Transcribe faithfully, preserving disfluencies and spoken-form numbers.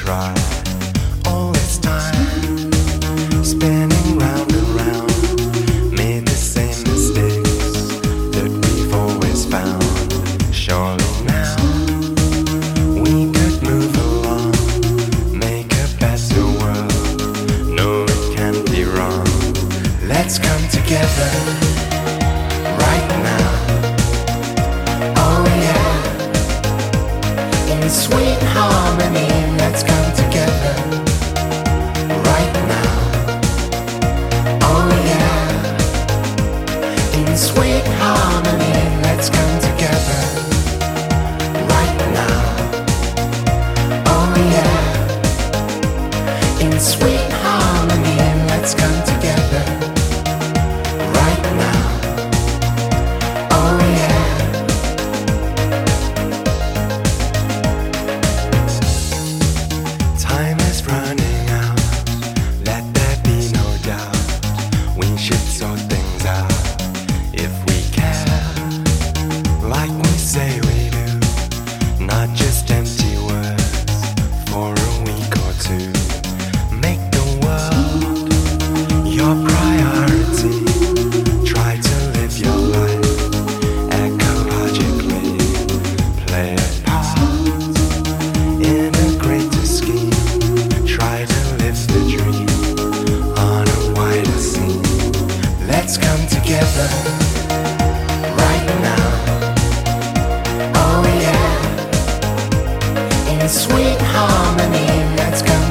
try. All this time, spinning round and round, made the same mistakes that we've always found. Surely now, we could move along, make a better world. No, it can't be wrong. Let's come together right now. Oh yeah, in sweet harmony. Let's come together right now. Oh yeah, in sweet harmony. Let's come together right now. Oh yeah, in sweet harmony. Let's come together right now. Oh yeah. Time is running out, let there be no doubt. We should sort things out if we care, like we say we do. Not just empty words for a week or two. Make the world your priority. Try to live your life ecologically. Play a part in a greater scheme. Try to live the dream on a wider scene. Let's come together right now. Oh yeah, in sweet harmony. Let's come